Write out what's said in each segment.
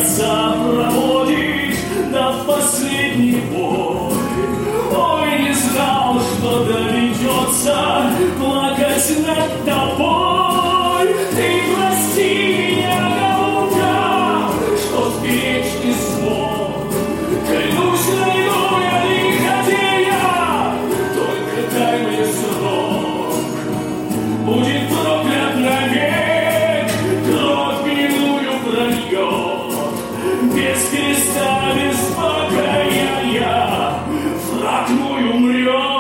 сердца проводит до последней бой. Ой, не знал, что доведется плакать над тобой. Ты прости меня, голубка, что сберечь не смог. Клянусь, найду я лиходея, только дай мне срок. Будет проклят навек, кровь иную прольет. Без креста, без покаяния враг мой умрет.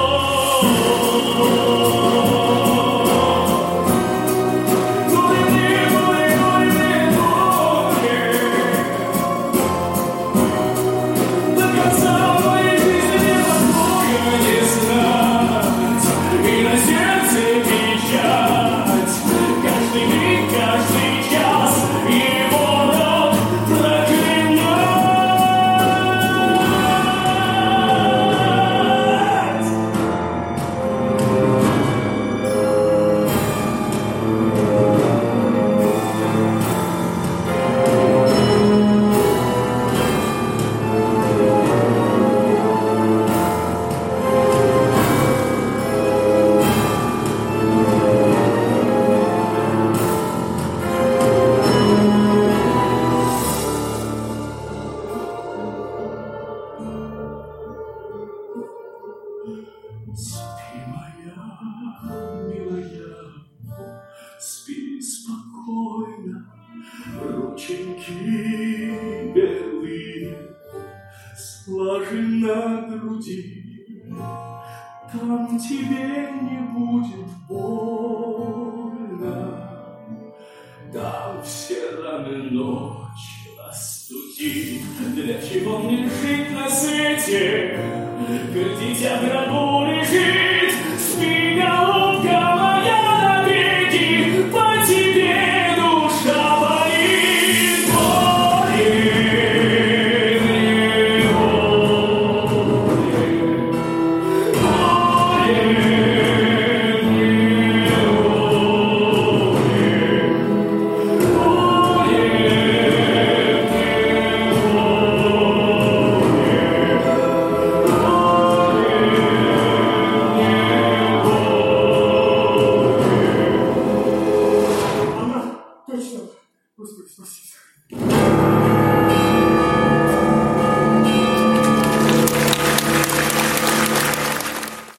Спи, моя милая, спи спокойно, рученьки белые сложи на груди, там тебе не будет больно, там все раны ночь остудит. Для чего мне жить на свете, как дитя в гробу лежит? Спи, голубка моя, навеки, по тебе душа болит. Точно. Господи, спасибо.